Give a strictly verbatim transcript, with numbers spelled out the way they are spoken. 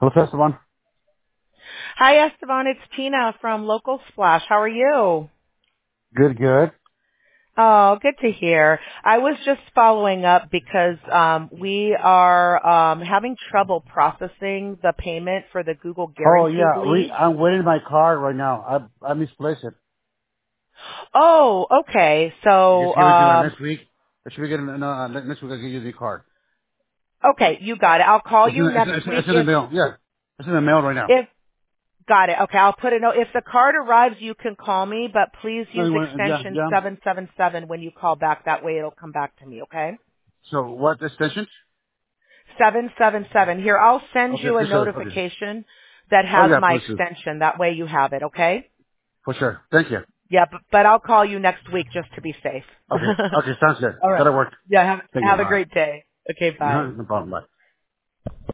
Hello, Esteban. Hi, Esteban. It's Tina from Local Splash. How are you? Good, good. Oh, good to hear. I was just following up because um, we are um, having trouble processing the payment for the Google Oh, Guaranteed yeah. We, lead. I'm waiting my card right now. I, I misplaced it. Oh, okay. You So, just give it to me like um, next week. I should be getting, no, uh, next week I'll give you the card. okay, you got it. I'll call It's in, you the, it's, next it's, week it's in the if mail. Yeah. It's in the mail right now. if got it. Okay, I'll put a note. If the card arrives, you can call me, but please No, use you want, yeah, extension yeah. seven seven seven when you call back. That way it'll come back to me, okay? So what extension? seven seven seven. Here, I'll send Okay, you a for sure. Okay. notification that Oh, has yeah, my please do. extension. That way you have it, okay? For sure. Thank you. Yeah, but, but I'll call you next week just to be safe. Okay. Okay, sounds good. All right. That'll work. Yeah, have, Thank you. have a All right. great day. Okay, bye. No problem. Bye.